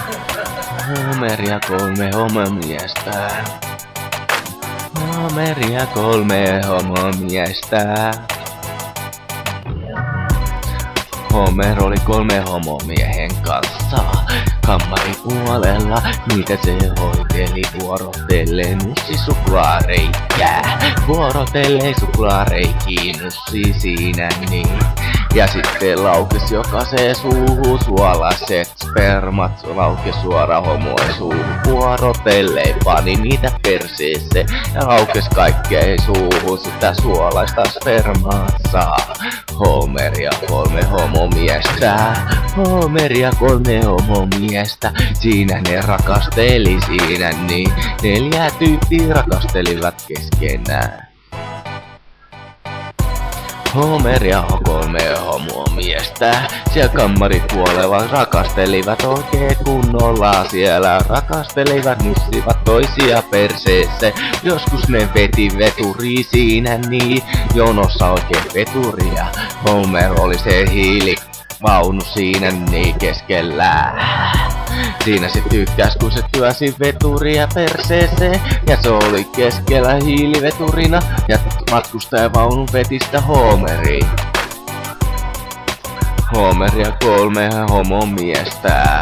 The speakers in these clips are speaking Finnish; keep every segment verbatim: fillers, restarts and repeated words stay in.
Homer ja kolme homomiestä. Homer ja kolme homomiestä. Homer oli kolme homomiehen kanssa. Kammaripuolella niitä se hoiteli vuorotellen nussi suklaareikää. Vuorotellen suklaareikiin nussi siinä niin. Ja sitten laukes jokaiseen suuhun suolaiset spermat. Laukes suora homoen suuhun vuorotellen pani niitä perseeseen. Ja laukes kaikkeen suuhun sitä suolaista spermaa saa. Homer ja kolme homomiestä. Homer ja kolme homomiestä. Siinä ne rakasteli siinä niin. Neljä tyyppiä rakastelivat keskenään. Homer ja kolme homomiestä. Siellä kammaripuolella rakastelivat oikein kunnolla. Siellä rakastelivat, nussivat toisia perseessä. Joskus ne veti veturi siinä niin. Jonossa oikein veturia. Homer oli se hiilivaunu siinä niin keskellä. Siinä se tykkäs kun se työsi veturia perseeseen. Ja se oli keskellä hiiliveturina. Ja matkustajavaunun veti sitä Homeriin. Homer ja kolme homomiestä.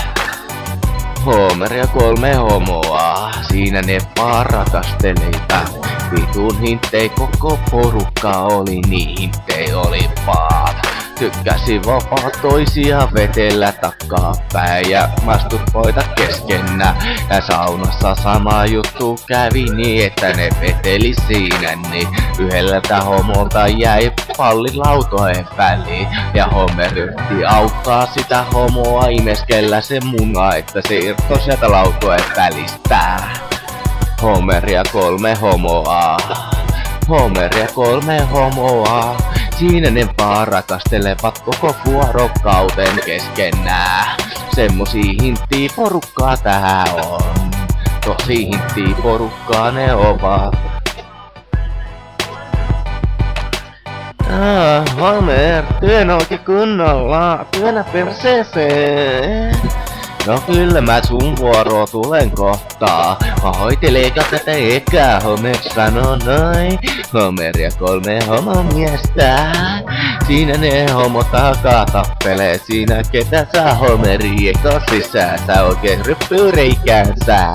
Homer ja kolme homoa. Siinä ne vaan rakastelivat. Vitun hinttei koko porukka oli, niin hinttei oli vaan. Tykkäsi vapaa toisia vetellä takaapäin ja masturboida keskenään. Ja saunassa sama juttu kävi niin, että ne veteli siinä niin. Yhdeltä homolta jäi palli lautojen väliin. Ja Homer yritti auttaa sitä homoa imeskellä sen munaa, että se irtoi sieltä lautojen välistä. Homer ja kolme homoa. Homer ja kolme homoa. Siinä ne vaan rakastelevat koko vuorokauden keskenään. Semmosii hinttii porukkaa tää on. Tosi hinttii porukkaa ne ovat. Ah, Homer, työn oikein kunnolla. Työnnä perseeseen. No kyllä mä sun vuoroa tulen kohtaa. Hoiteleeka tätä ekää, Homer sanoo noin. Homer ja kolme homomiestä. Siinä ne homo takaa tappelee. Siinä ketä saa Homeri eka sisään. Sä oikein ryppyreikäänsä.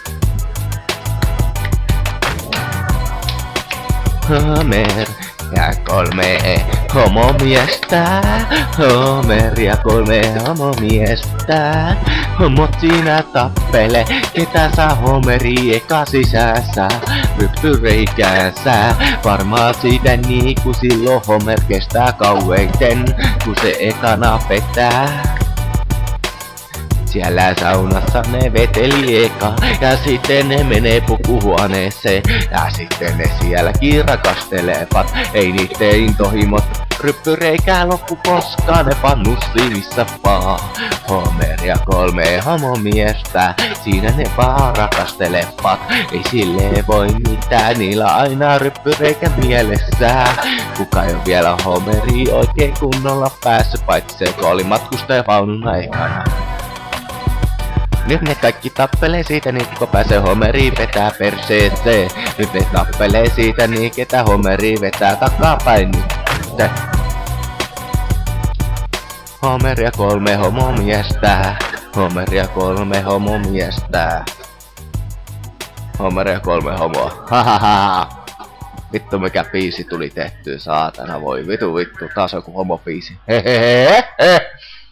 Homer ja kolme homomiestä. Homer ja kolme homomiestä. Homot siinä tappele, ketä saa Homeri eka sisänsä. Ryppyreikäänsä, varmaan siitä niin ku silloin Homer kestää kaueiten, kun se ekana petää. Siellä saunassa ne veteli eka, ja sitten ne menee pukuhuoneeseen. Ja sitten ne sielläkin rakastelevat, ei niitten intohimot ryppyreikää loppu koskaan, ne pannussi missä vaan. Homer ja kolme homomiestä, siinä ne vaan rakastelevat. Ei silleen voi mitään, niillä aina ryppyreikä mielessään. Kuka ei oo vielä Homeri oikein kunnolla päässyt, paitsi se kun oli matkustajavaunun aikana. Nyt ne kaikki tappelee siitä niin, kun pääsee Homeri vetää perseeseen. Nyt ne tappelee siitä niin, ketä Homeri vetää takapäin nyt. Homer ja kolme homomiestä. Homer ja kolme homomiestä. Homer ja kolme homoa. Hahaha. Vittu mikä biisi tuli tehtyä, saatana voi. Vitu vittu, taas joku homobiisi. Hehehehe.